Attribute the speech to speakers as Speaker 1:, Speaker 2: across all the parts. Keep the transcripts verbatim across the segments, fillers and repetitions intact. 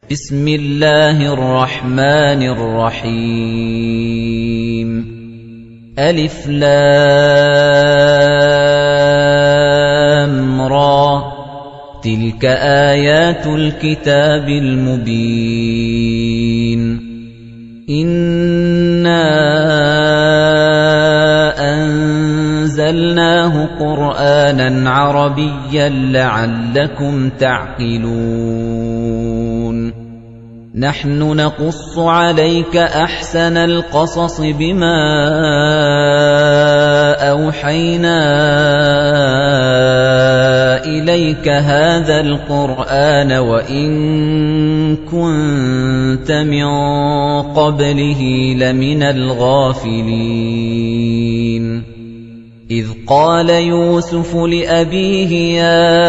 Speaker 1: بسم الله الرحمن الرحيم ألف لام را تلك آيات الكتاب المبين إنا أنزلناه قرآنا عربيا لعلكم تعقلون نحن نقص عليك أحسن القصص بما أوحينا إليك هذا القرآن وإن كنت من قبله لمن الغافلين إذ قال يوسف لأبيه يا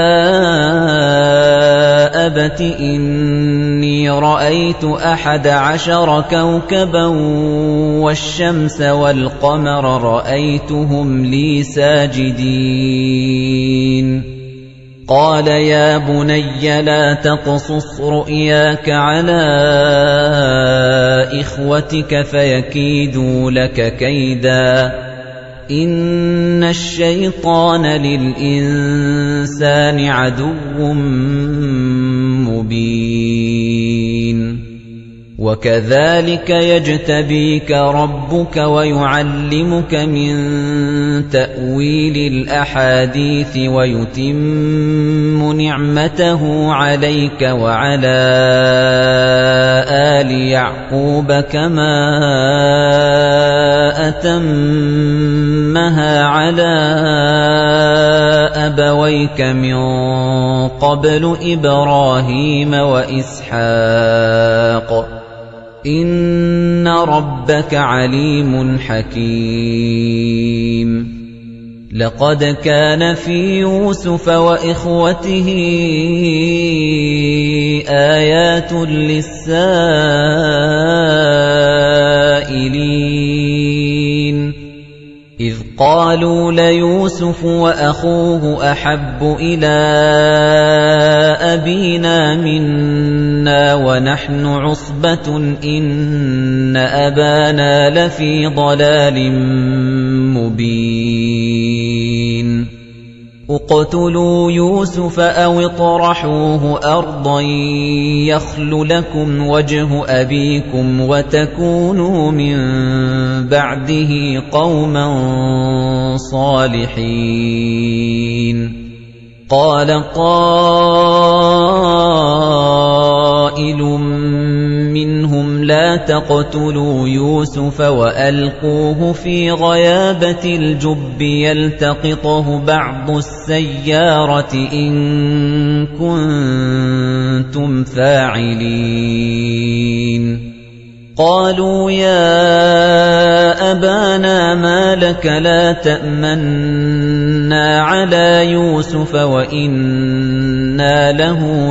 Speaker 1: أبت إني رأيت أحد عشر كوكبا والشمس والقمر رأيتهم لي ساجدين قال يا بني لا تقصص رؤياك على إخوتك فيكيدوا لك كيدا إن الشيطان للإنسان عدو مبين وكذلك يجتبيك ربك ويعلمك من تأويل الأحاديث ويتم نعمته عليك وعلى آل يعقوب كما أتمها على أبويك من قبل إبراهيم وإسحاق إن ربك عليم حكيم لقد كان في يوسف وإخوته آيات للسائلين إذ قالوا ليوسف وأخوه أحب إلى أبينا منا ونحن عصبة إن أبانا لفي ضلال مبين اقتلوا يوسف أو اطرحوه أرضا يخل لكم وجه أبيكم وتكونوا من بعده قوما صالحين قال قائل منهم لا تقتلوا يوسف وألقوه في غيابة الجب يلتقطه بعض السيارة إن كنتم فاعلين قالوا يا أبانا ما لك لا تأمنا على يوسف وإنا له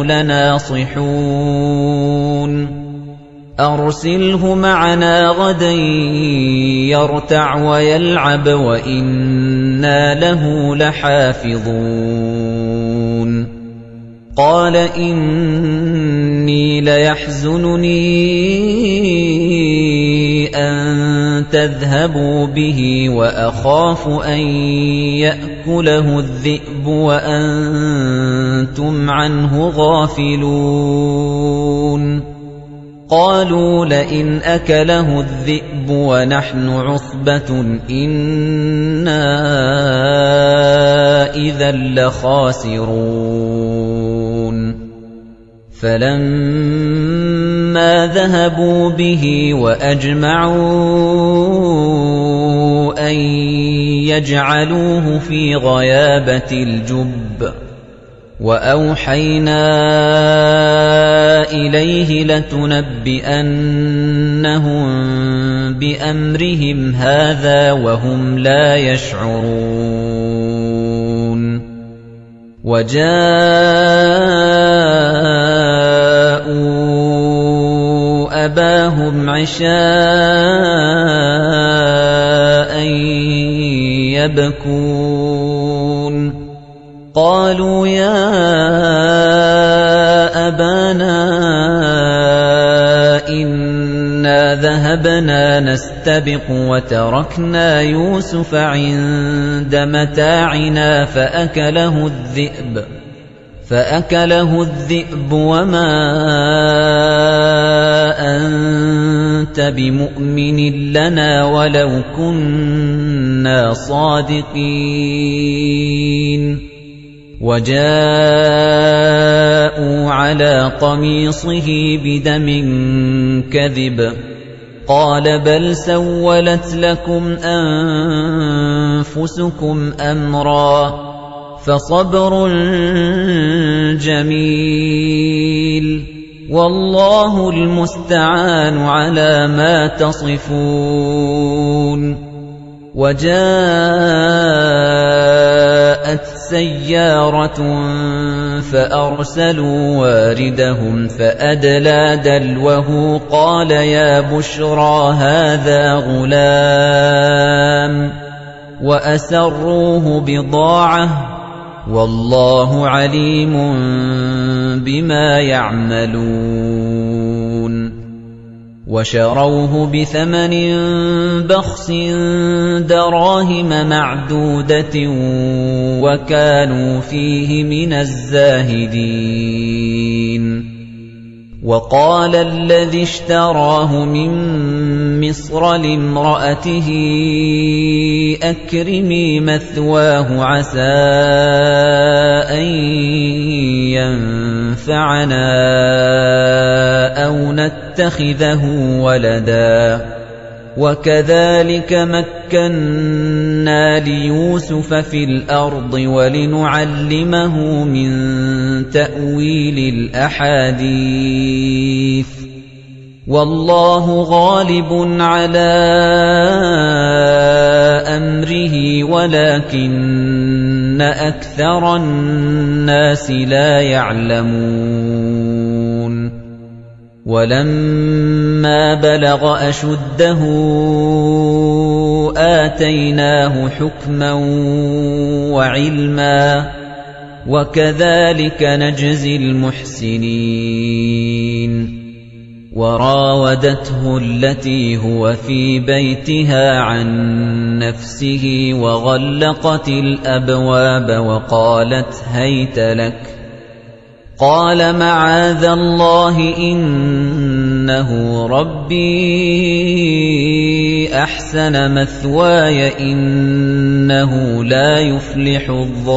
Speaker 1: لناصحون أرسله معنا غدا يرتع ويلعب وإنا له لحافظون قال إني ليحزنني أن تذهبوا به وأخاف أن يأكله الذئب وأنتم عنه غافلون قالوا لئن أكله الذئب ونحن عصبة إنا إذا لخاسرون فلما ذهبوا به وأجمعوا أن يجعلوه في غيابة الجب وأوحينا إليه لتنبئنهم بأمرهم هذا وهم لا يشعرون وجاءوا أباهم عشاء يبكون قالوا يا أبانا ذهبنا نستبق وتركنا يوسف عند متاعنا فأكله الذئب فأكله الذئب وما أنت بمؤمن لنا ولو كنا صادقين وجاءوا على قميصه بدم كذب قال بل سولت لكم أنفسكم أمرا فصبر جميل والله المستعان على ما تصفون وجاءت سيارة فأرسلوا واردهم فأدلى دلوه قال يا بشرى هذا غلام وأسروه بضاعة والله عليم بما يعملون وشروه بثمن بخس دراهم معدودة وكانوا فيه من الزاهدين وقال الذي اشتراه من مصر لامرأته أكرمي مثواه عسى أن ينفعنا أو نتخذه ولدا وكذلك مكنا ليوسف في الأرض ولنعلمه من تأويل الأحاديث والله غالب على أمره ولكن أكثر الناس لا يعلمون ولما بلغ أشده آتيناه حكما وعلما وكذلك نجزي المحسنين وراودته التي هو في بيتها عن نفسه وغلقت الأبواب وقالت هيت لك قال معاذ الله إنه ربي أحسن مثواي إنه لا يفلح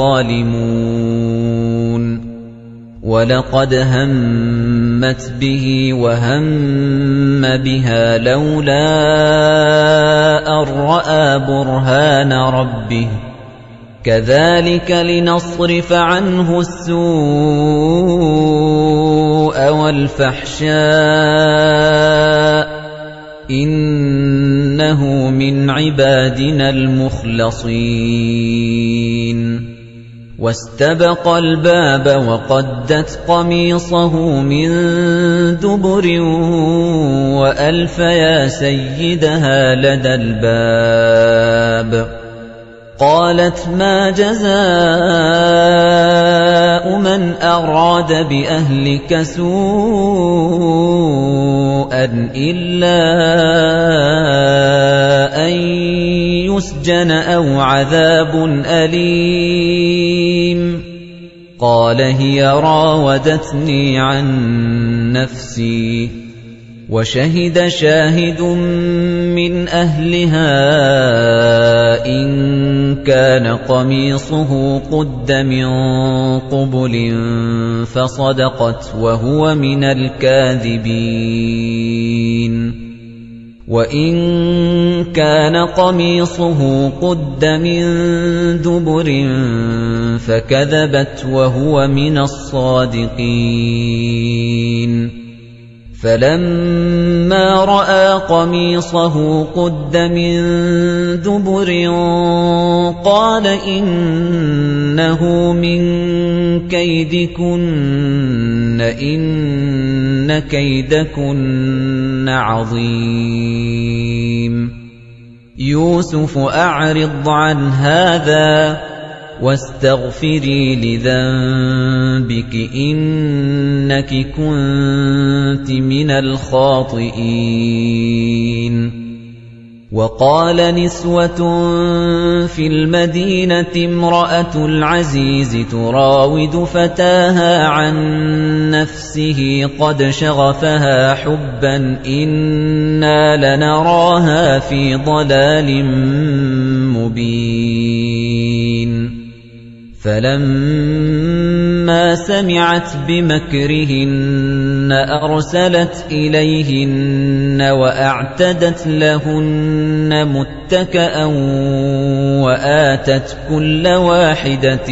Speaker 1: الظالمون ولقد همت به وهم بها لولا أن رأى برهان ربه كذلك لنصرف عنه السوء والفحشاء إنه من عبادنا المخلصين واستبق الباب وقدت قميصه من دبر وألف يا سيدها لدى الباب قالت ما جزاء من أراد بأهلك سوءا إلا أن يسجن أو عذاب أليم قال هي راودتني عن نفسي وشهد شاهد من أهلها إن كان قميصه قد من قبل فصدقت وهو من الكاذبين وإن كان قميصه قد من دبر فكذبت وهو من الصادقين فلما رأى قميصه قد من دبر قال إنه من كيدكن إن كيدكن عظيم يوسف أعرض عن هذا وَاسْتَغْفِرِي لِذَنبِكِ إِنَّكِ كُنتِ مِنَ الْخَاطِئِينَ وَقَالَ نِسْوَةٌ فِي الْمَدِينَةِ امْرَأَتُ الْعَزِيزِ تُرَاوِدُ فَتَاهَا عَن نَّفْسِهِ قَدْ شَغَفَهَا حُبًّا إِنَّا لَنَرَاهَا فِي ضَلَالٍ مُّبِينٍ فَلَمَّا سَمِعَتْ بِمَكْرِهِنَّ أَرْسَلَتْ إِلَيْهِنَّ وَأَعْتَدَتْ لَهُنَّ مُتَّكَأً وَآتَتْ كُلَّ وَاحِدَةٍ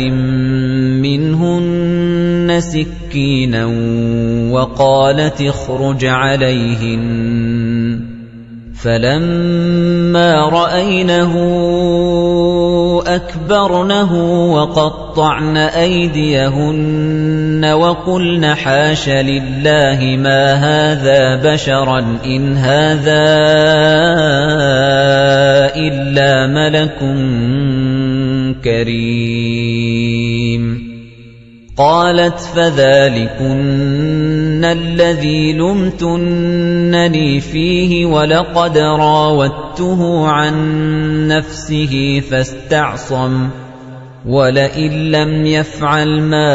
Speaker 1: مِّنْهُنَّ سِكِّينًا وَقَالَتِ اخْرُجْ عَلَيْهِنَّ فَلَمَّا رَأَيْنَهُ أَكْبَرْنَهُ وَقَطَّعْنَ أَيْدِيَهُنَّ وَقُلْنَ حَاشَ لِلَّهِ مَا هَذَا بَشَرًا إِنْ هَذَا إِلَّا مَلَكٌ كَرِيمٌ قَالَتْ فَذَلِكُنَّ الَّذِي لُمْتُنَّنِي فِيهِ وَلَقَدْ رَاوَدتُّهُ عَن نَّفْسِهِ فَاسْتَعْصَمَ وَلَئِن لَّمْ يَفْعَلْ مَا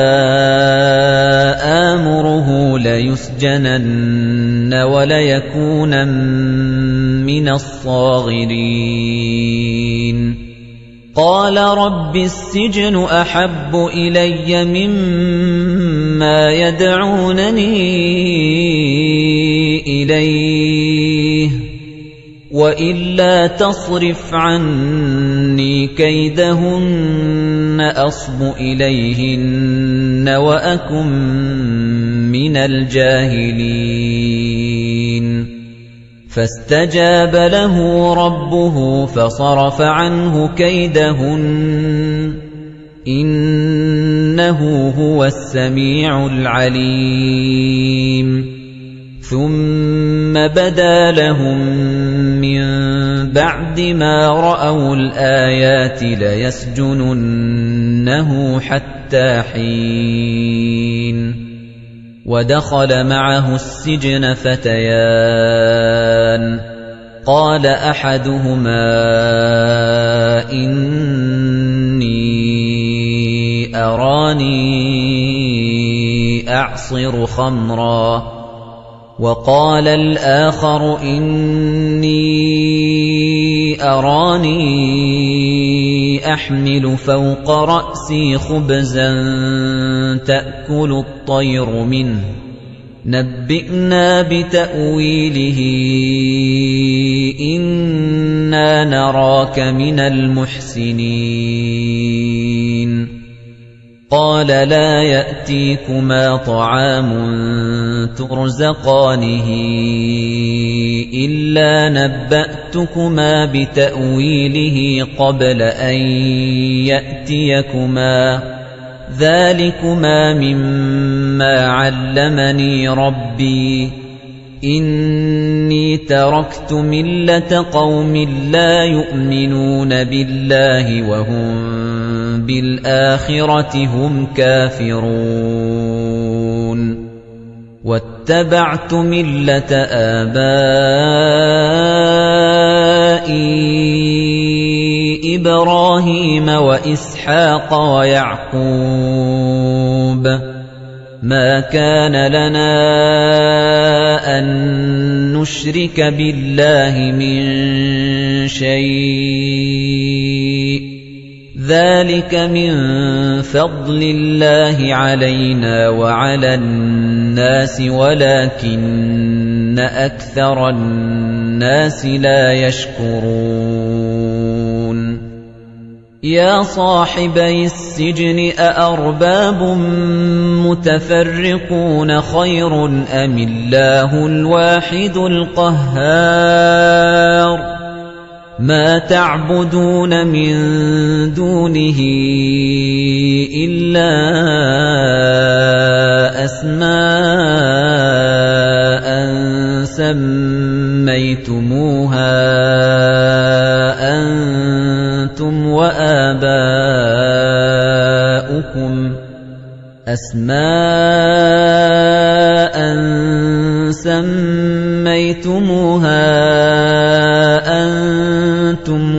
Speaker 1: آمُرُهُ لَيُسْجَنَنَّ وَلَيَكُونًا مِّنَ الصَّاغِرِينَ قَالَ رَبِّ السِّجْنُ أَحَبُّ إِلَيَّ مِمَّا يَدْعُونَنِي إِلَيْهِ وَإِلَّا تَصْرِفْ عَنِّي كَيْدَهُنَّ أَصْبُ إِلَيْهِنَّ وَأَكُن مِّنَ الْجَاهِلِينَ فَاسْتَجَابَ لَهُ رَبُّهُ فَصَرَفَ عَنْهُ كَيْدَهُنَّ إِنَّهُ هُوَ السَّمِيعُ الْعَلِيمُ ثُمَّ بَدَا لَهُم مِّن بَعْدِ مَا رَأَوُا الْآيَاتِ لَيَسْجُنُنَّهُ حَتَّىٰ حِينٍ وَدَخَلَ مَعَهُ السِّجْنَ فَتَيَانِ قَالَ أَحَدُهُمَا إِنِّي أَرَانِي أَعْصِرُ خَمْرًا وَقَالَ الْآخَرُ إِنِّي أَرَانِي أَحْمِلُ فَوْقَ رَأْسِي خُبْزًا تَأْكُلُ الطَّيْرُ مِنْهُ نَبِّئْنَا بِتَأْوِيلِهِ إِنَّا نَرَاكَ مِنَ الْمُحْسِنِينَ قَالَ لَا يَأْتِيكُمَا طَعَامٌ تُرْزَقَانِهِ إِلَّا نَبَّأْتُكُمَا بِتَأْوِيلِهِ قَبْلَ أَن يَأْتِيَكُمَا ذَلِكُمَا مِمَّا عَلَّمَنِي رَبِّي إِنِّي تَرَكْتُ مِلَّةَ قَوْمٍ لَّا يُؤْمِنُونَ بِاللَّهِ وَهُم بِالْآخِرَةِ هُمْ كَافِرُونَ وَاتَّبَعْتُ مِلَّةَ آبَائِي إِبْرَاهِيمَ وَإِسْحَاقَ وَيَعْقُوبَ مَا كَانَ لَنَا أَن نُّشْرِكَ بِاللَّهِ مِن شَيْءٍ ذَلِكَ مِن فَضْلِ اللَّهِ عَلَيْنَا وَعَلَى النَّاسِ وَلَكِنَّ أَكْثَرَ النَّاسِ لَا يَشْكُرُونَ يَا صَاحِبَيِ السِّجْنِ أَأَرْبَابٌ مُتَفَرِّقُونَ خَيْرٌ أَمِ اللَّهُ الْوَاحِدُ الْقَهَّارُ مَا تَعْبُدُونَ مِن دُونِهِ إِلَّا أَسْمَاءً سَمَّيْتُمُوهَا أَنتُمْ وَآبَاؤُكُم أَسْمَاءً سَمَّيْتُمُوهَا أَنتُمْ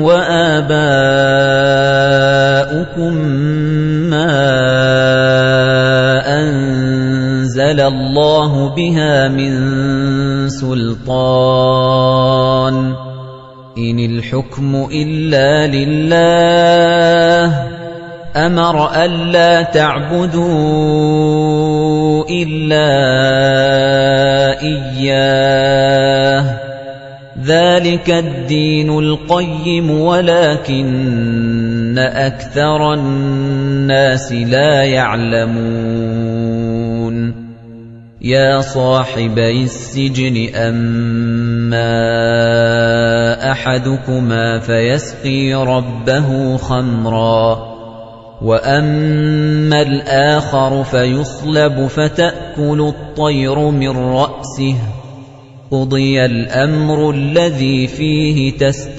Speaker 1: وَآبَاؤُكُم مَّا أَنزَلَ اللَّهُ بِهَا مِن سُلْطَانٍ إِنِ الْحُكْمُ إِلَّا لِلَّهِ أَمَرَ أَلَّا تَعْبُدُوا إِلَّا إِيَّاهُ ذَلِكَ الدِّينُ الْقَيِّمُ وَلَكِنَّ أَكْثَرَ النَّاسِ لَا يَعْلَمُونَ يَا صَاحِبَيِ السِّجْنِ أَمَّا أَحَدُكُمَا فَيَسْقِي رَبَّهُ خَمْرًا وَأَمَّا الْآخَرُ فَيُصْلَبُ فَتَأْكُلُ الطَّيْرُ مِنْ رَأْسِهِ قُضِيَ الْأَمْرُ الَّذِي فِيهِ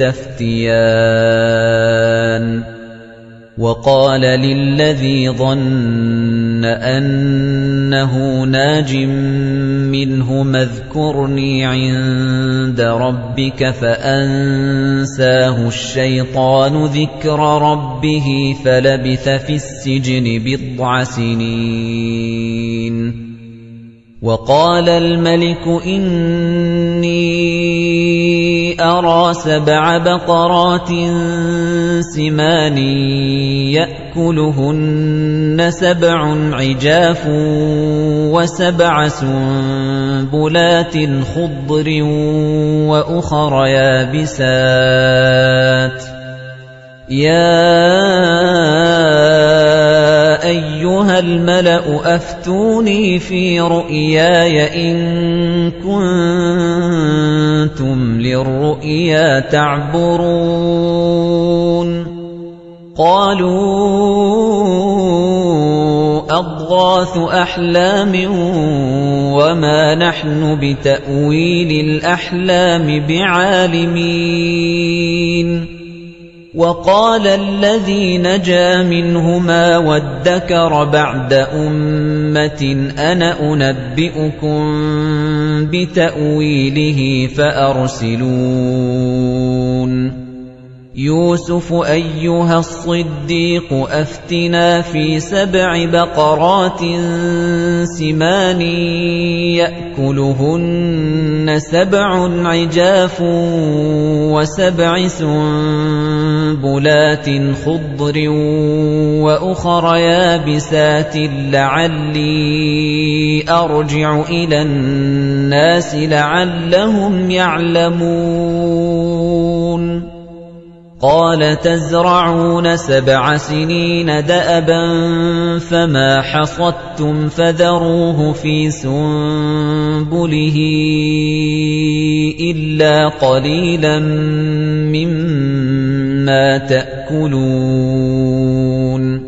Speaker 1: تَسْتَفْتِيَانِ وَقَالَ لِلَّذِي ظَنَّ أَنَّهُ نَاجٍ مِّنْهُمَا اذْكُرْنِي عِندَ رَبِّكَ فَأَنسَاهُ الشَّيْطَانُ ذِكْرَ رَبِّهِ فَلَبِثَ فِي السِّجْنِ بِضْعَ سِنِينَ وَقَالَ الْمَلِكُ إِنِّي أَرَىٰ سَبْعَ بَقَرَاتٍ سِمَانٍ يَأْكُلُهُنَّ سَبْعٌ عِجَافٌ وَسَبْعَ سُنبُلَاتٍ خُضْرٍ وَأُخَرَ يَابِسَاتٍ يَا أَيُّهَا الْمَلَأُ أَفْتُونِي فِي رُؤْيَايَ إِن كُنتُمْ لِلرُّؤْيَا تَعْبُرُونَ قَالُوا أَضْغَاثُ أَحْلَامٍ وَمَا نَحْنُ بِتَأْوِيلِ الْأَحْلَامِ بِعَالِمِينَ وَقَالَ الَّذِي نَجَا مِنْهُمَا وَادَّكَرَ بَعْدَ أُمَّةٍ أَنَا أُنَبِّئُكُم بِتَأْوِيلِهِ فَأَرْسِلُونِ يُوسُفُ أَيُّهَا الصِّدِّيقُ أَفْتِنَا فِي سَبْعِ بَقَرَاتٍ سِمَانٍ يَأْكُلُهُنَّ سَبْعٌ عِجَافٌ وَسَبْعِ سُنبُلَاتٍ خُضْرٍ وَأُخَرَ يَابِسَاتٍ لَعَلِّي أَرْجِعُ إِلَى النَّاسِ لَعَلَّهُمْ يَعْلَمُونَ قَالَ تَزْرَعُونَ سَبْعَ سِنِينَ دَأَبًا فَمَا حَصَدتُّمْ فَذَرُوهُ فِي سُنبُلِهِ إِلَّا قَلِيلًا مِّمَّا تَأْكُلُونَ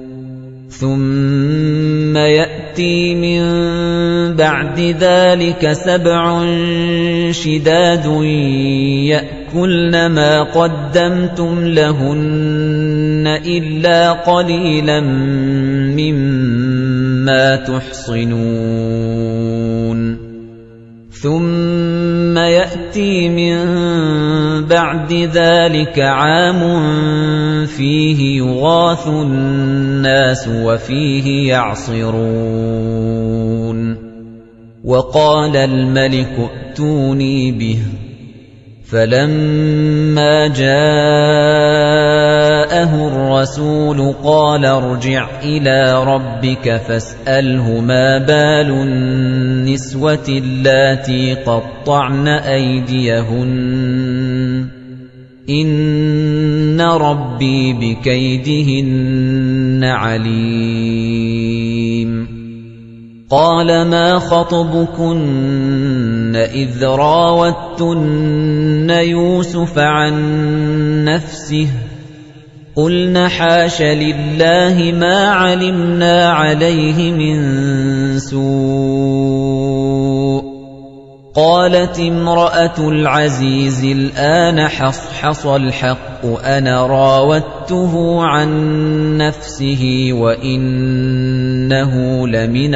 Speaker 1: ثُمَّ يَأْتِي مِن بَعْدِ ذَلِكَ سَبْعٌ شِدَادٌ يَأْكُلْنَ مَا قَدَّمْتُمْ لَهُنَّ إِلَّا قَلِيلًا مِّمَّا تُحْصِنُونَ ثُمَّ يَأْتِي مِن بَعْدِ ذَلِكَ عَامٌ فِيهِ يُغَاثُ النَّاسُ وَفِيهِ يَعْصِرُونَ وَقَالَ الْمَلِكُ ائْتُونِي بِهِ فَلَمَّا جَاءَهُ الرَّسُولُ قَالَ ارْجِعْ إِلَى رَبِّكَ فَاسْأَلْهُ مَا بَالُ النِّسْوَةِ اللَّاتِي قَطَّعْنَ أَيْدِيَهُنَّ إِنَّ رَبِّي بِكَيْدِهِنَّ عَلِيمٌ قَالَ مَا خَطْبُكُنَّ إِذْ رَاوَدتُّنَّ يُوسُفَ عَن نَّفْسِهِ قُلْنَ حَاشَ لِلَّهِ مَا عَلِمْنَا عَلَيْهِ مِن سُوءٍ قَالَتِ امْرَأَتُ الْعَزِيزِ الْآنَ حَصْحَصَ الْحَقُّ أَنَا رَاوَدتُّهُ عَن نَّفْسِهِ وَإِنَّهُ إِنَّهُ لَمِنَ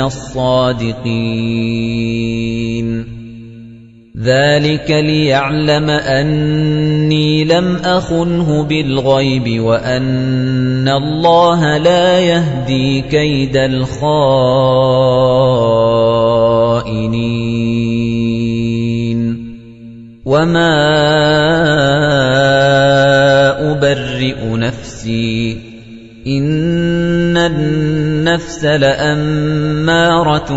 Speaker 1: الصَّادِقِينَ ذَلِكَ لِيَعْلَمَ أَنِّي لَمْ أَخُنْهُ بِالْغَيْبِ وَأَنَّ اللَّهَ لَا يَهْدِي كَيْدَ الْخَائِنِينَ وَمَا أُبَرِّئُ نَفْسِي إِنَّ النَّفْسَ لَأَمَّارَةٌ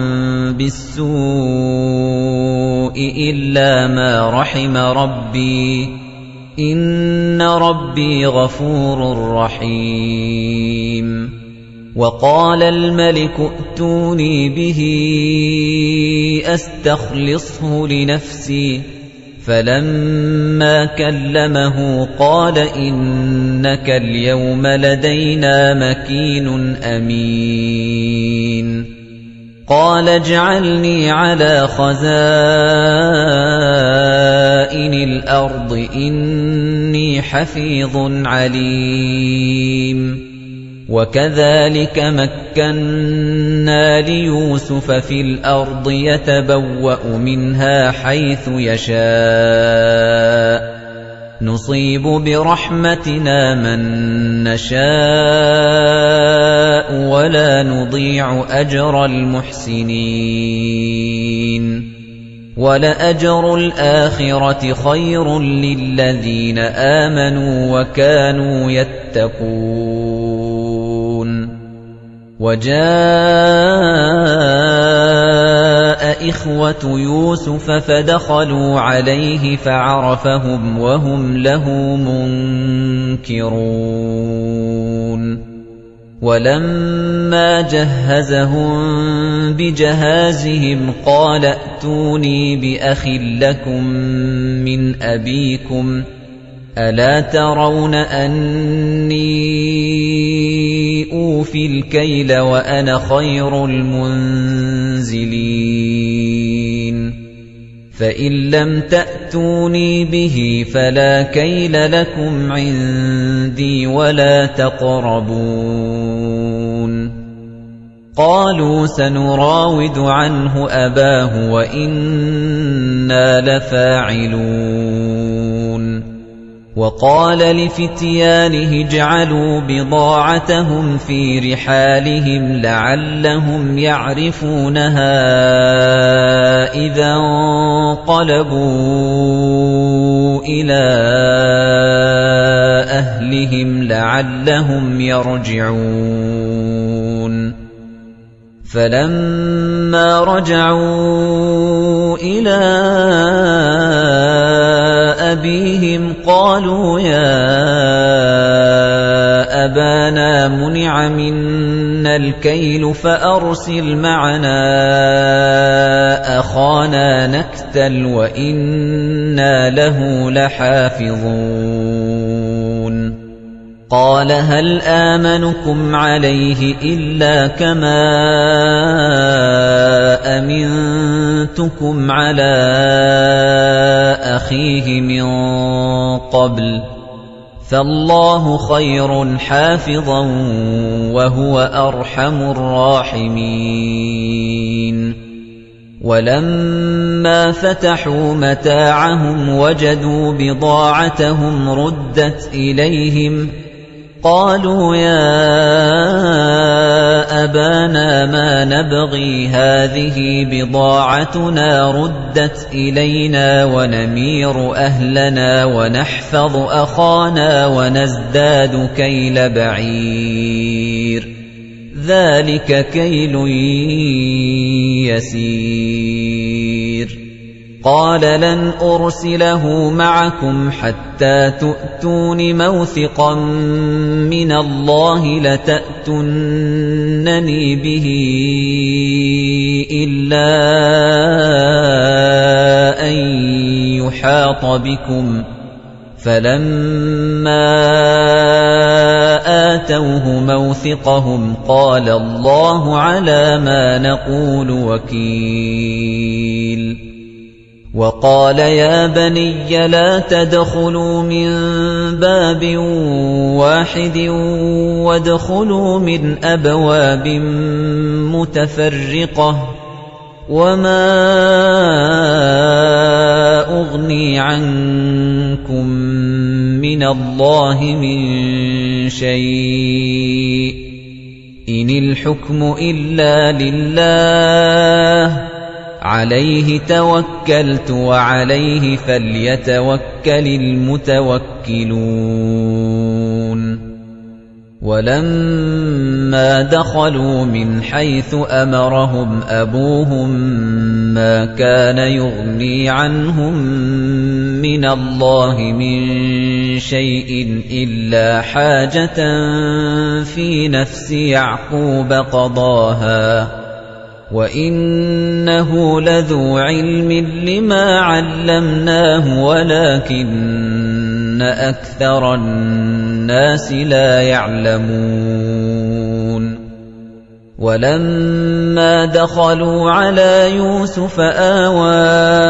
Speaker 1: بِالسُّوءِ إِلَّا مَا رَحِمَ رَبِّي إِنَّ رَبِّي غَفُورٌ رَّحِيمٌ وَقَالَ الْمَلِكُ ائْتُونِي بِهِ أَسْتَخْلِصْهُ لِنَفْسِي فَلَمَّا كَلَّمَهُ قَالَ إِنَّكَ الْيَوْمَ لَدَيْنَا مَكِينٌ أَمِينٌ قَالَ اجْعَلْنِي عَلَى خَزَائِنِ الْأَرْضِ إِنِّي حَفِيظٌ عَلِيمٌ وَكَذَلِكَ مَكَّنَّا لِيُوسُفَ فِي الْأَرْضِ يَتَبَوَّأُ مِنْهَا حَيْثُ يَشَاءُ نُصِيبُ بِرَحْمَتِنَا مَن نَّشَاءُ وَلَا نُضِيعُ أَجْرَ الْمُحْسِنِينَ وَلَأَجْرُ الْآخِرَةِ خَيْرٌ لِّلَّذِينَ آمَنُوا وَكَانُوا يَتَّقُونَ وَجَاءَ إِخْوَةُ يُوسُفَ فَدَخَلُوا عَلَيْهِ فَعَرَفَهُمْ وَهُمْ لَهُ مُنكِرُونَ وَلَمَّا جَهَّزَهُم بِجَهَازِهِمْ قَالَ ائْتُونِي بِأَخٍ لَّكُم مِّنْ أَبِيكُمْ أَلَا تَرَوْنَ أَنِّي أُوفِي الْكَيْلَ وَأَنَا خَيْرُ الْمُنزِلِينَ فَإِن لَّمْ تَأْتُونِي بِهِ فَلَا كَيْلَ لَكُمْ عِندِي وَلَا تَقْرَبُونَ قَالُوا سَنُرَاوِدُ عَنْهُ أَبَاهُ وَإِنَّا لَفَاعِلُونَ وَقَالَ لِفِتْيَانِهِ اجْعَلُوا بِضَاعَتَهُمْ فِي رِحَالِهِمْ لَعَلَّهُمْ يَعْرِفُونَهَا إِذَا انقَلَبُوا إِلَىٰ أَهْلِهِمْ لَعَلَّهُمْ يَرْجِعُونَ فَلَمَّا رَجَعُوا إِلَىٰ أَبِيهِمْ قَالُوا يَا أَبَانَا مُنِعَ مِنَّا الْكَيْلُ فَأَرْسِلْ مَعَنَا أَخَانَا نَكْتَلْ وَإِنَّا لَهُ لَحَافِظُونَ قَالَ هَلْ آمَنُكُمْ عَلَيْهِ إِلَّا كَمَا أَمِنتُكُمْ عَلَىٰ أَخِيهِ مِن قَبْلُ فَاللَّهُ خَيْرٌ حَافِظًا وَهُوَ أَرْحَمُ الرَّاحِمِينَ وَلَمَّا فَتَحُوا مَتَاعَهُمْ وَجَدُوا بِضَاعَتَهُمْ رُدَّتْ إِلَيْهِمْ قَالُوا يَا أَبَانَا مَا نَبْغِي هَٰذِهِ بِضَاعَتُنَا رُدَّتْ إِلَيْنَا وَنَمِيرُ أَهْلَنَا وَنَحْفَظُ أَخَانَا وَنَزْدَادُ كَيْلَ بَعِيرٍ ذَلِكَ كَيْلٌ يَسِيرٌ قَالَ لَنْ أُرْسِلَهُ مَعَكُمْ حَتَّىٰ تُؤْتُونِ مَوْثِقًا مِّنَ اللَّهِ لَتَأْتُنَّنِي بِهِ إِلَّا أَن يُحَاطَ بِكُمْ فَلَمَّا آتَوْهُ مَوْثِقَهُمْ قَالَ اللَّهُ عَلَىٰ مَا نَقُولُ وَكِيلٌ وَقَالَ يَا بَنِيَّ لَا تَدْخُلُوا مِن بَابٍ وَاحِدٍ وَادْخُلُوا مِنْ أَبْوَابٍ مُتَفَرِّقَةٍ وَمَا أُغْنِي عَنكُم مِّنَ اللَّهِ مِن شَيْءٍ إِنِ الْحُكْمُ إِلَّا لِلَّهِ عَلَيْهِ تَوَكَّلْتُ وَعَلَيْهِ فَلْيَتَوَكَّلِ الْمُتَوَكِّلُونَ وَلَمَّا دَخَلُوا مِنْ حَيْثُ أَمَرَهُمْ أَبُوهُم مَّا كَانَ يُغْنِي عَنْهُم مِّنَ اللَّهِ مِن شَيْءٍ إِلَّا حَاجَةً فِي نَفْسِ يَعْقُوبَ قَضَاهَا وَإِنَّهُ لَذُو عِلْمٍ لِّمَا عَلَّمْنَاهُ وَلَكِنَّ أَكْثَرَ النَّاسِ لَا يَعْلَمُونَ وَلَمَّا دَخَلُوا عَلَىٰ يُوسُفَ آوَىٰ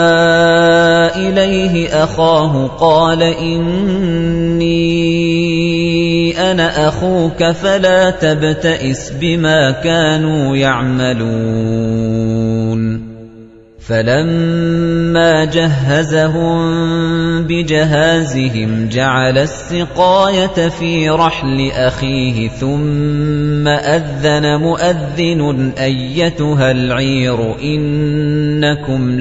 Speaker 1: إِلَيْهِ أَخَاهُ قَالَ إِنِّي أَنَا أَخُوكَ فَلَا تَبْتَئِسْ بِمَا كَانُوا يَعْمَلُونَ فَلَمَّا جَهَّزَهُم بِجَهَازِهِمْ جَعَلَ السِّقَايَةَ فِي رَحْلِ أَخِيهِ ثُمَّ أَذَّنَ مُؤَذِّنٌ أَيَّتُهَا الْعِيرُ إِنَّكُمْ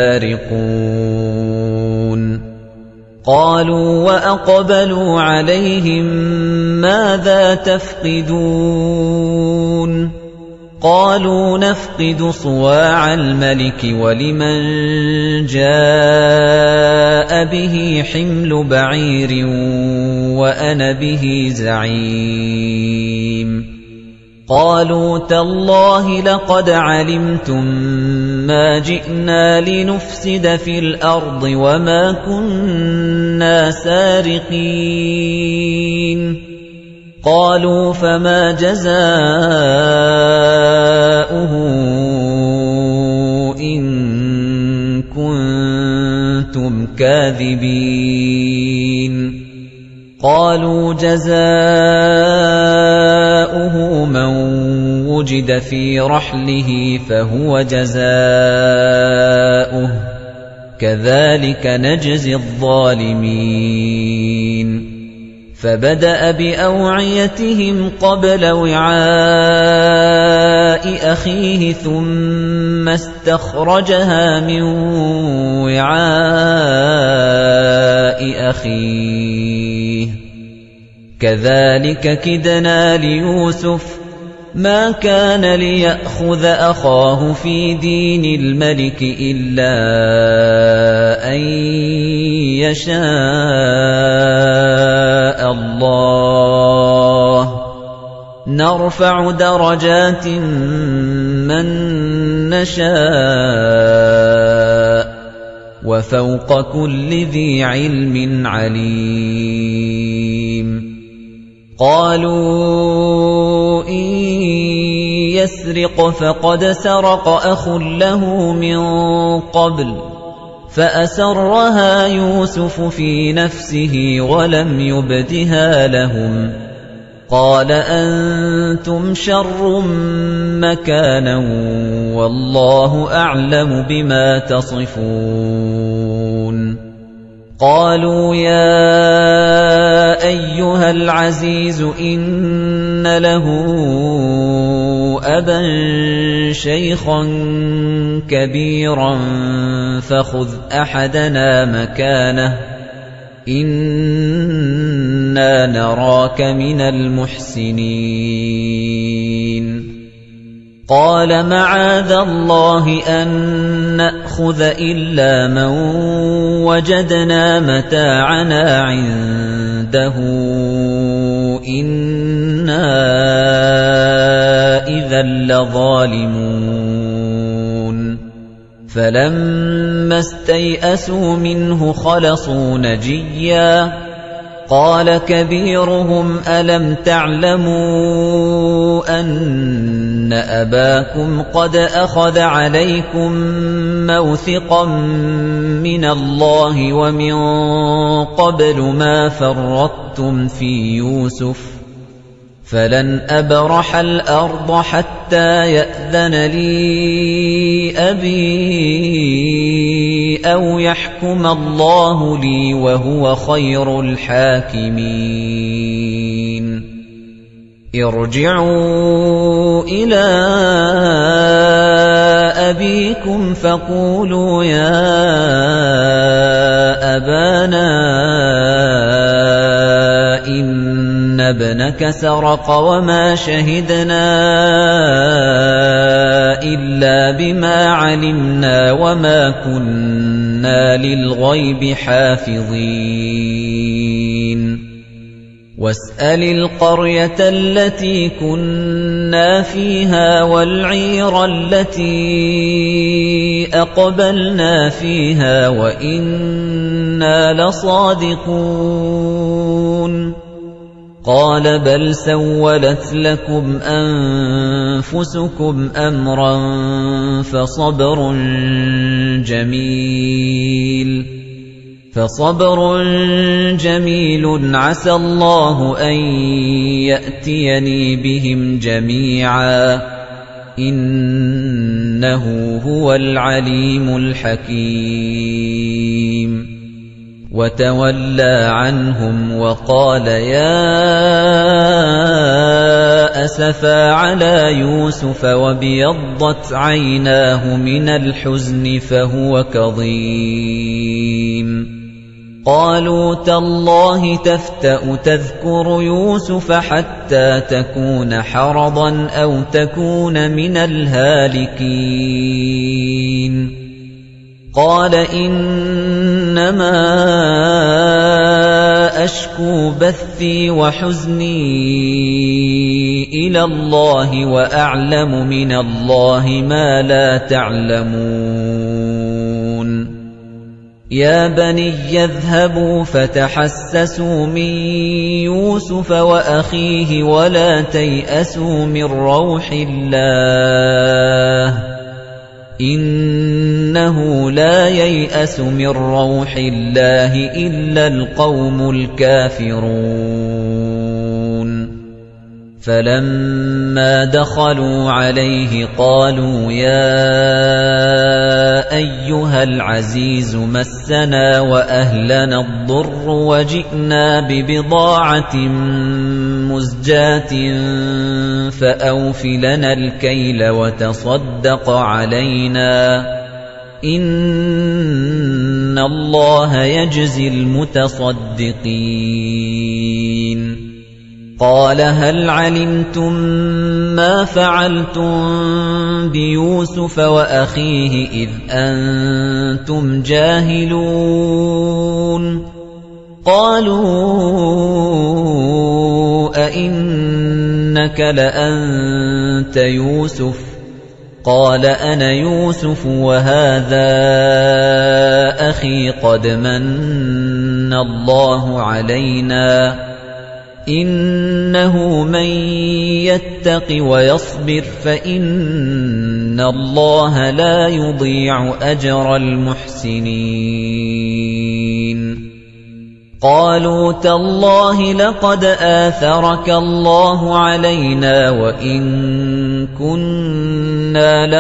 Speaker 1: لَسَارِقُونَ قَالُوا وَأَقْبَلُوا عَلَيْهِم مَّاذَا تَفْقِدُونَ قَالُوا نَفْقِدُ صُوَاعَ الْمَلِكِ وَلِمَن جَاءَ بِهِ حِمْلُ بَعِيرٍ وَأَنَا بِهِ زَعِيمٌ قَالُوا تَاللَّهِ لَقَدْ عَلِمْتُم مَّا جِئْنَا لِنُفْسِدَ فِي الْأَرْضِ وَمَا كُنَّا سَارِقِينَ قَالُوا فَمَا جَزَاؤُهُ إِن كُنتُمْ كَاذِبِينَ قَالُوا جَزَاؤُهُ مَن وُجِدَ فِي رَحْلِهِ فَهُوَ جَزَاؤُهُ كَذَلِكَ نَجْزِي الظَّالِمِينَ فَبَدَأَ بِأَوْعِيَتِهِمْ قَبْلَ وِعَاءِ أَخِيهِ ثُمَّ اسْتَخْرَجَهَا مِن وِعَاءِ أَخِيهِ كَذَلِكَ كِدْنَا لِيُوسُفَ مَا كَانَ لِيَأْخُذَ أَخَاهُ فِي دِينِ الْمَلِكِ إِلَّا أَن يَشَاءَ اللَّهُ نَرْفَعُ دَرَجَاتٍ مَّن نَّشَاءُ وَفَوْقَ كُلِّ ذِي عِلْمٍ عَلِيمٌ قَالُوا إِن يَسْرِقْ فَقَدْ سَرَقَ أَخٌ لَّهُ مِن قَبْلُ فَأَسَرَّهَا يُوسُفُ فِي نَفْسِهِ وَلَمْ يُبْدِهَا لَهُمْ قَالَ أَنتُمْ شَرٌّ مَّكَانًا وَاللَّهُ أَعْلَمُ بِمَا تَصِفُونَ قَالُوا يَا أَيُّهَا الْعَزِيزُ إِنَّ لَهُ أَبًا شَيْخًا كَبِيرًا فَخُذْ أَحَدَنَا مَكَانَهُ إِنَّا نَرَاكَ مِنَ الْمُحْسِنِينَ قَالَ مَعَاذَ اللَّهِ أَن نَّأْخُذَ إِلَّا مَن وَجَدْنَا مَتَاعَنَا عِندَهُ إِنَّا إِذًا لَّظَالِمُونَ فَلَمَّا اسْتَيْأَسُوا مِنْهُ خَلَصُوا نَجِيًّا قَالَ كَبِيرُهُمْ أَلَمْ تَعْلَمُوا أَنَّ أَبَاكُمْ قَدْ أَخَذَ عَلَيْكُم مَّوْثِقًا مِّنَ اللَّهِ وَمِن قَبْلُ مَا فَرَّطتُمْ فِي يُوسُفَ فَلَنْ أَبْرَحَ الْأَرْضَ حَتَّىٰ يَأْذَنَ لِي أَبِي أَوْ يَحْكُمَ اللَّهُ لِي وَهُوَ خَيْرُ الْحَاكِمِينَ ارْجِعُوا إِلَىٰ أَبِيكُمْ فَقُولُوا يَا أَبَانَا إِنَّ ابْنَكَ سَرَقَ وَمَا شَهِدْنَا إِلَّا بِمَا عَلِمْنَا وَمَا كُنَّا لِلْغَيْبِ حَافِظِينَ وَاسْأَلِ الْقَرْيَةَ الَّتِي كُنَّا فِيهَا وَالْعِيرَ الَّتِي أَقْبَلْنَا فِيهَا وَإِنَّا لَصَادِقُونَ قَالَ بَلْ سَوَّلَتْ لَكُمْ أَنفُسُكُمْ أَمْرًا فَصَبْرٌ جَمِيلٌ فَصَبْرٌ جَمِيلٌ عَسَى اللَّهُ أَن يَأْتِيَنِي بِهِمْ جَمِيعًا إِنَّهُ هُوَ الْعَلِيمُ الْحَكِيمُ وَتَوَلَّى عَنْهُمْ وَقَالَ يَا أَسَفَىٰ عَلَىٰ يُوسُفَ وَابْيَضَّتْ عَيْنَاهُ مِنَ الْحُزْنِ فَهُوَ كَظِيمٌ قَالُوا تَاللَّهِ تَفْتَأُ تَذْكُرُ يُوسُفَ حَتَّىٰ تَكُونَ حَرَضًا أَوْ تَكُونَ مِنَ الْهَالِكِينَ قَالَ إِنَّمَا أَشْكُو بَثِّي وَحُزْنِي إِلَى اللَّهِ وَأَعْلَمُ مِنَ اللَّهِ مَا لَا تَعْلَمُونَ يَا بَنِيَّ اذْهَبُوا فَتَحَسَّسُوا مِن يُوسُفَ وَأَخِيهِ وَلَا تَيْأَسُوا مِن رَّوْحِ اللَّهِ إِنَّهُ لَا يَيْأَسُ مِن رَّوْحِ اللَّهِ إِلَّا الْقَوْمُ الْكَافِرُونَ فَلَمَّا دَخَلُوا عَلَيْهِ قَالُوا يَا أَيُّهَا الْعَزِيزُ مَسَّنَا وَأَهْلَنَا الضُّرُّ وَجِئْنَا بِبِضَاعَةٍ مُزْجَاةٍ فَأَوْفِ لَنَا الْكَيْلَ وَتَصَدَّقْ عَلَيْنَا إِنَّ اللَّهَ يَجْزِي الْمُتَصَدِّقِينَ قَالَ هَلْ عَلِمْتُم مَّا فَعَلْتُم بِيُوسُفَ وَأَخِيهِ إِذْ أَنتُمْ جَاهِلُونَ قَالُوا أَإِنَّكَ لَأَنتَ يُوسُفُ قَالَ أَنَا يُوسُفُ وَهَٰذَا أَخِي قَدْ مَنَّ اللَّهُ عَلَيْنَا إِنَّهُ مَن يَتَّقِ وَيَصْبِرْ فَإِنَّ اللَّهَ لَا يُضِيعُ أَجْرَ الْمُحْسِنِينَ قَالُوا تَاللَّهِ لَقَدْ آثَرَكَ اللَّهُ عَلَيْنَا وَإِن كُنَّا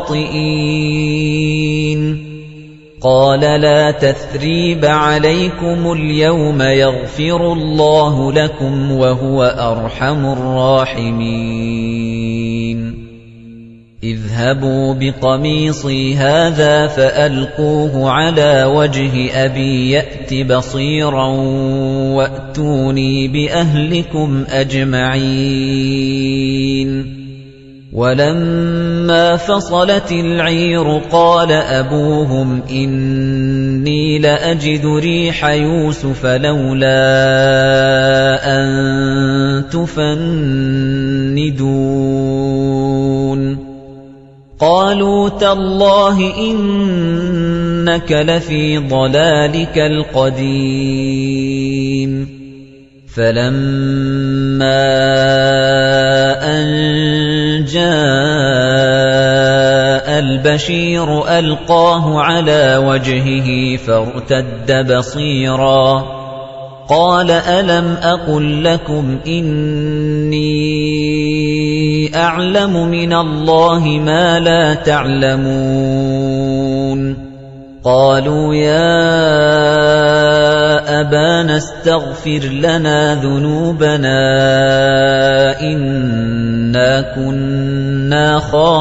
Speaker 1: لَخَاطِئِينَ قَالَ لَا تَثْرِيبَ عَلَيْكُمُ الْيَوْمَ يَغْفِرُ اللَّهُ لَكُمْ وَهُوَ أَرْحَمُ الرَّاحِمِينَ اذْهَبُوا بِقَمِيصِي هَٰذَا فَأَلْقُوهُ عَلَىٰ وَجْهِ أَبِي يَأْتِ بَصِيرًا وَأْتُونِي بِأَهْلِكُمْ أَجْمَعِينَ وَلَمَّا فَصَلَتِ الْعِيرُ قَالَ أَبُوهُمْ إِنِّي لَأَجِدُ رِيحَ يُوسُفَ لَوْلَا أَن تُفَنِّدُونِ قَالُوا تَاللَّهِ إِنَّكَ لَفِي ضَلَالِكَ الْقَدِيمِ فَلَمَّا أَن جَاءَ الْبَشِيرُ أَلْقَاهُ عَلَى وَجْهِهِ فَارْتَدَّ بَصِيرًا قَالَ أَلَمْ أَقُل لَّكُمْ إِنِّي أَعْلَمُ مِنَ اللَّهِ مَا لَا تَعْلَمُونَ قَالُوا يَا أَبَانَا اسْتَغْفِرْ لَنَا ذُنُوبَنَا إِنَّا كُنَّا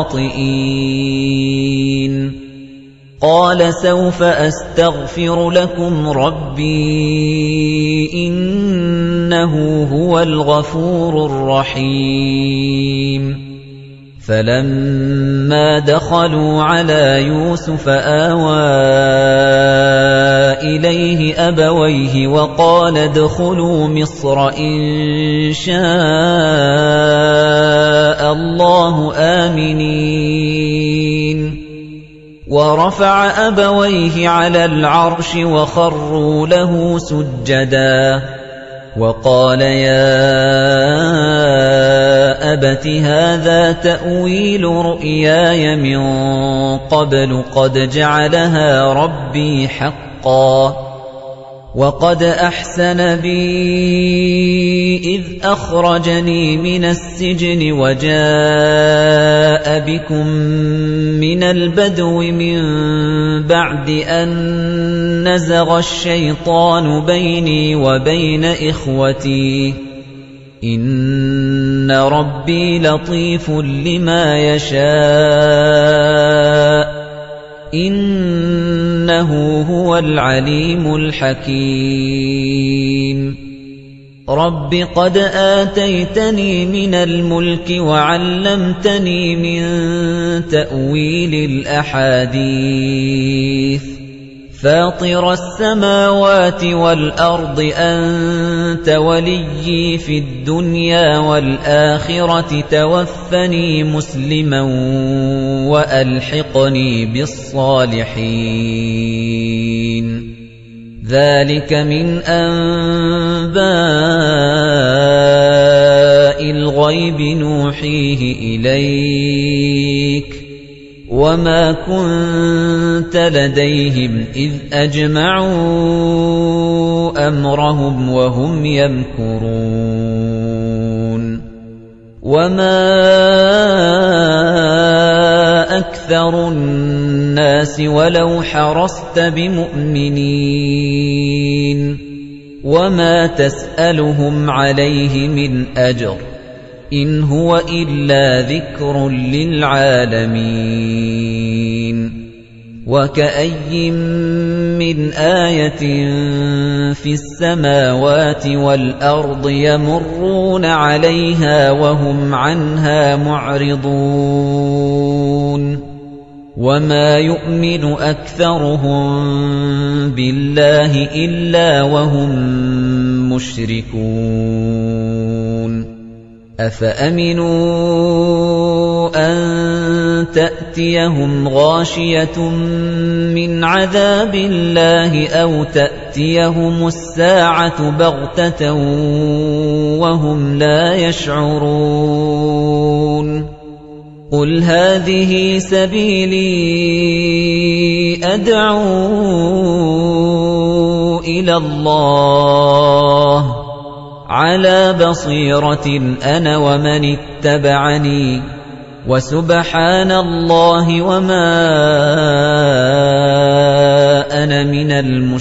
Speaker 1: خَاطِئِينَ قَالَ سَوْفَ أَسْتَغْفِرُ لَكُمْ رَبِّي إِنَّهُ هُوَ الْغَفُورُ الرَّحِيمُ فَلَمَّا دَخَلُوا عَلَى يُوسُفَ آوَى إِلَيْهِ أَبَوَيْهِ وَقَالَ ادْخُلُوا مِصْرَ إِن شَاءَ اللَّهُ آمِنِينَ وَرَفَعَ أَبَوَيْهِ عَلَى الْعَرْشِ وَخَرُّوا لَهُ سُجَّدًا وَقَالَ يَا أَبَتِ هَذَا تَأْوِيلُ رُؤْيَايَ مِن قَبْلُ قَدْ جَعَلَهَا رَبِّي حَقًّا وَقَدْ أَحْسَنَ بِي إِذْ أَخْرَجَنِي مِنَ السِّجْنِ وَجَاءَ بِكُم مِّنَ الْبَدْوِ مِن بَعْدِ أَن نَّزَغَ الشَّيْطَانُ بَيْنِي وَبَيْنَ إِخْوَتِي إِنَّ رَبِّي لَطِيفٌ لِّمَا يَشَاءُ إِنَّهُ هُوَ الْعَلِيمُ الْحَكِيمُ رَبِّ قَدْ آتَيْتَنِي مِنَ الْمُلْكِ وَعَلَّمْتَنِي مِن تَأْوِيلِ الْأَحَادِيثِ فَاطِرَ السَّمَاوَاتِ وَالْأَرْضِ أَنتَ وَلِيِّي فِي الدُّنْيَا وَالْآخِرَةِ تَوَفَّنِي مُسْلِمًا وَأَلْحِقْنِي بِالصَّالِحِينَ ذَلِكَ مِنْ أَنبَاءِ الْغَيْبِ نُوحِيهِ إِلَيْكَ وَمَا كُنتَ لَدَيْهِمْ إِذْ أَجْمَعُوا أَمْرَهُمْ وَهُمْ يَمْكُرُونَ وَمَا أَكْثَرُ النَّاسِ وَلَوْ حَرَصْتَ بِمُؤْمِنِينَ وَمَا تَسْأَلُهُمْ عَلَيْهِ مِنْ أَجْرٍ إِنْ هُوَ إِلَّا ذِكْرٌ لِلْعَالَمِينَ وَكَأَيِّن مِّنْ آيَةٍ فِي السَّمَاوَاتِ وَالْأَرْضِ يَمُرُّونَ عَلَيْهَا وَهُمْ عَنْهَا مُعْرِضُونَ وَمَا يُؤْمِنُ أَكْثَرُهُم بِاللَّهِ إِلَّا وَهُم مُشْرِكُونَ أَفَأَمِنُوا أَن تَأْتِيَهُمْ غَاشِيَةٌ مِّنْ عَذَابِ اللَّهِ أَوْ تَأْتِيَهُمُ السَّاعَةُ بَغْتَةً وَهُمْ لَا يَشْعُرُونَ قُلْ هَٰذِهِ سَبِيلِي أَدْعُو إِلَى اللَّهِ عَلَى بَصِيرَةٍ أَنَا وَمَنِ اتَّبَعَنِي وَسُبْحَانَ اللَّهِ وَمَا أَنَا مِنَ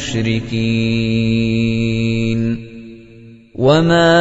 Speaker 1: الْمُشْرِكِينَ وَمَا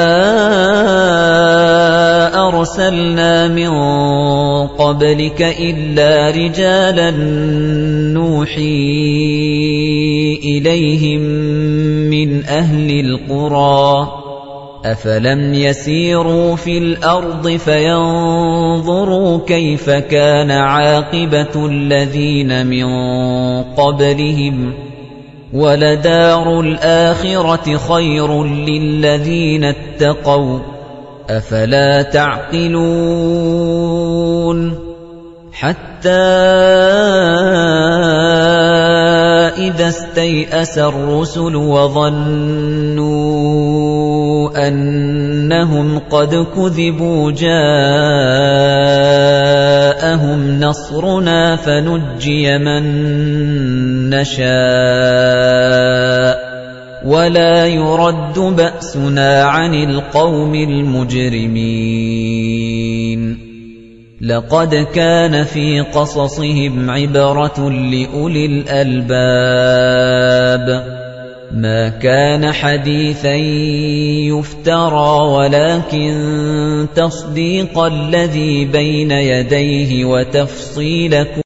Speaker 1: أَرْسَلْنَا مِن قَبْلِكَ إِلَّا رِجَالًا نُّوحِي إِلَيْهِم مِّنْ أَهْلِ الْقُرَىٰ أَفَلَمْ يَسِيرُوا فِي الْأَرْضِ فَيَنظُرُوا كَيْفَ كَانَ عَاقِبَةُ الَّذِينَ مِن قَبْلِهِمْ وَلَدَارُ الْآخِرَةِ خَيْرٌ لِّلَّذِينَ اتَّقَوْا أَفَلَا تَعْقِلُونَ حَتَّى إِذَا اسْتَيْأَسَ الرُّسُلُ وَظَنُّوا أَنَّهُمْ قَدْ كُذِبُوا جَاءَهُمْ نَصْرُنَا فَنُجِّيَ مَن نَّشَاءُ وَلَا يُرَدُّ بَأْسُنَا عَنِ الْقَوْمِ الْمُجْرِمِينَ لَقَدْ كَانَ فِي قَصَصِهِمْ عِبْرَةٌ لِأُولِي الْأَلْبَابِ مَا كَانَ حَدِيثًا يُفْتَرَى وَلَكِن تَصْدِيقَ الَّذِي بَيْنَ يَدَيْهِ وَتَفْصِيلَ